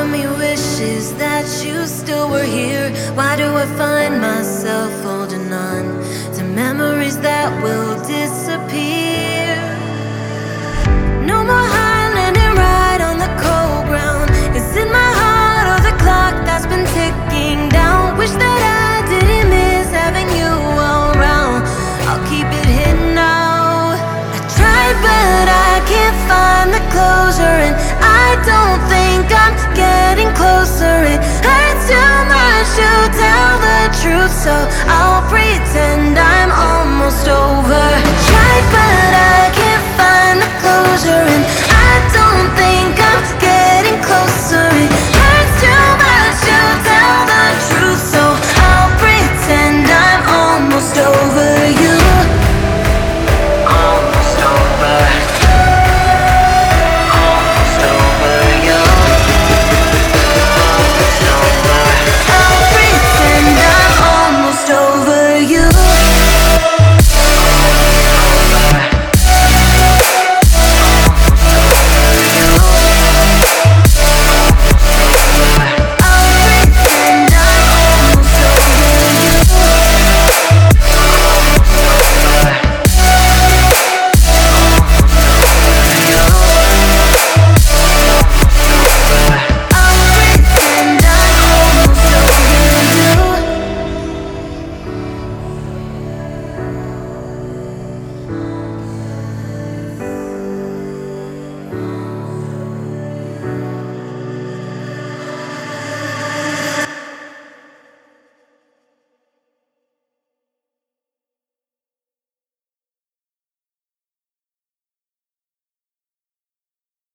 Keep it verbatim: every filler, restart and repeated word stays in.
of me wishes that you still were here. Why do I find myself holding on to memories that will disappear? No more high landing right on the cold ground. Is it my heart or the clock that's been ticking down? Wish that I didn't miss having you around. I'll keep it hidden now. I tried but I can't find the closure, and I don't think I'm getting closer. It hurts too much to tell the truth, so